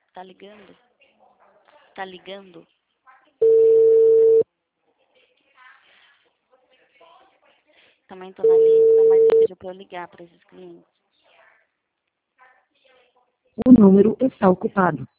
Tá ligando? Tá ligando? Também tô na lista, mas ele pediu pra eu ligar pra esses clientes. O número está ocupado.